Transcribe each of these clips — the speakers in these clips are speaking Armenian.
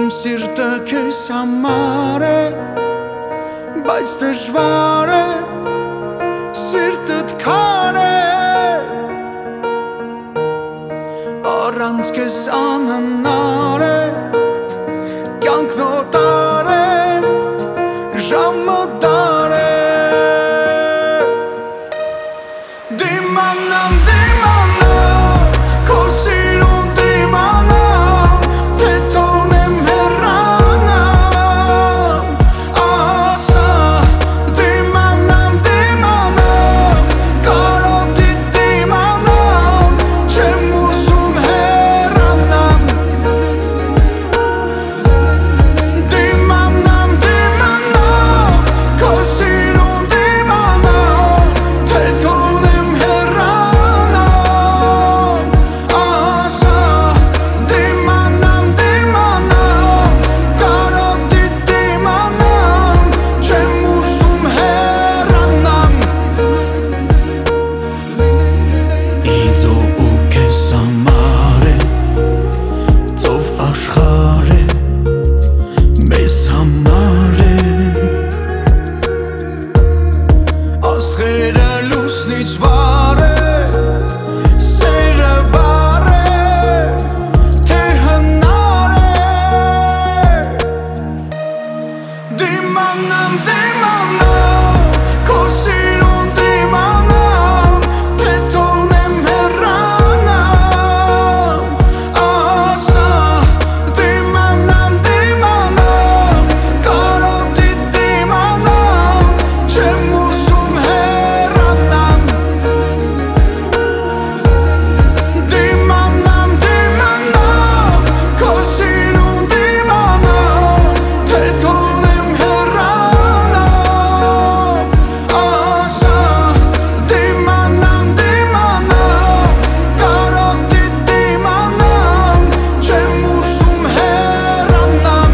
Իմ սիրտը քեզ համար է, բայց դժվար է, սիրտդ քար է, առանց քեզ անհնար է, կյանքն օտար է, ժամը դար է, դիմանամ, դիմանամ, քո սիրուն դիմանամ, թե թողնեմ հեռանամ, ասա, դիմանամ, դիմանամ, կարոտիդ դիմանամ, չեմ ուզում հեռանամ, դիմանամ, դիմանամ, քո սիրուն դիմանամ, թե թողնեմ հեռանամ, ասա, դիմանամ, դիմանամ, կարոտիդ դիմանամ, չեմ ուզում հեռանամ, ինձ ու քեզ համար է, ծով աշխարհ է, մեզ համար է, աստղերը լուսնից վար է, սերը բառ է, թե հնար է, դիմանամ, դիմանամ, քո սիրուն դիմանամ, թե թողնեմ հեռանամ, ասա, դիմանամ, դիմանամ, կարոտիդ դիմանամ, չեմ ուզում հեռանամ, դիմանամ, դիմանամ, քո սիրուն դիմանամ, թե թողնեմ հեռանամ, ասա, դիմանամ, դիմանամ, կարոտիդ դիմանամ, չեմ ուզում հեռանամ,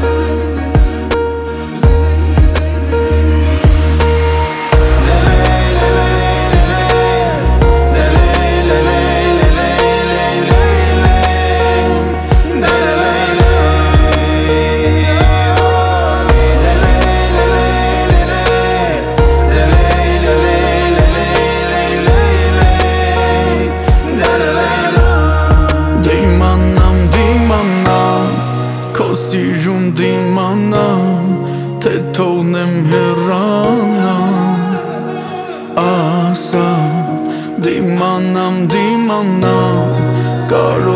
դիմանամ, դիմանամ, քո սիրուն դիմանամ, թե թողնեմ հեռանամ, ասա, դիմանամ, դիմանամ, կարո